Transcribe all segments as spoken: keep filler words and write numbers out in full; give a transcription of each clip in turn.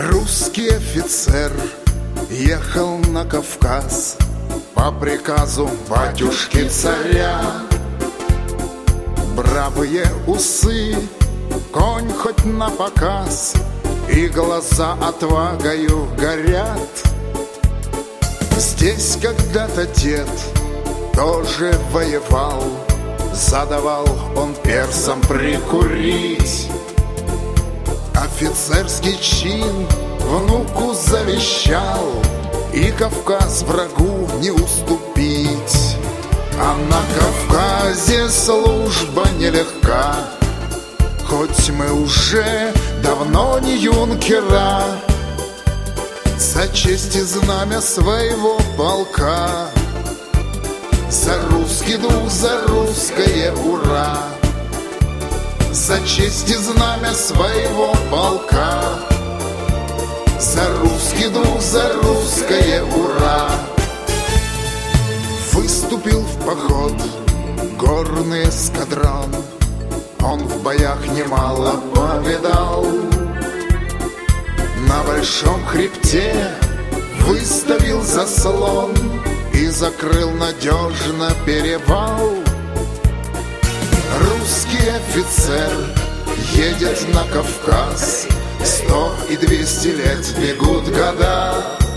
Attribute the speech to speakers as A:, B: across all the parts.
A: Русский офицер ехал на Кавказ по приказу батюшки царя. Бравые усы, конь хоть на показ, и глаза отвагою горят. Здесь когда-то дед тоже воевал, задавал он персам прикурить. Офицерский чин внуку завещал, и Кавказ врагу не уступить. А на Кавказе служба нелегка, хоть мы уже давно не юнкера. За честь и знамя своего полка, за русский дух, за русское ура. За честь и знамя своего полка, за русский дух, за русское ура. Выступил в поход горный эскадрон, он в боях немало повидал. На большом хребте выставил заслон и закрыл надежно перевал. Русский офицер едет на Кавказ, сто и двести лет бегут года.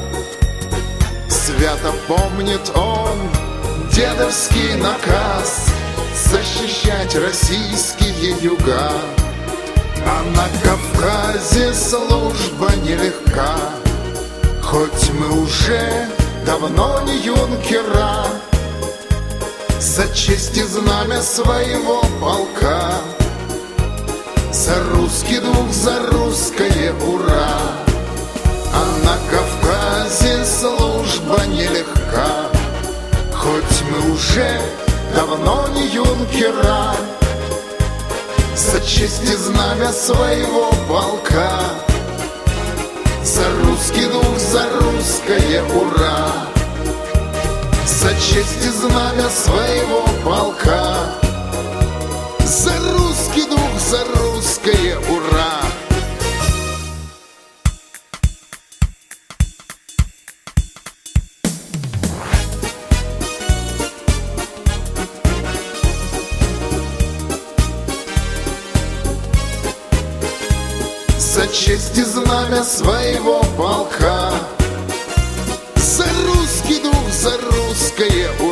A: Свято помнит он дедовский наказ защищать российские юга. А на Кавказе служба нелегка, хоть мы уже давно не юнкера. За честь и знамя своего полка, за русский дух, за русское ура. А на Кавказе служба нелегка, хоть мы уже давно не юнкера. За честь и знамя своего полка, за русский дух, за русское ура. За честь и знамя своего полка, за русский дух, за русское ура. За честь и знамя своего полка, за русский дух, за русское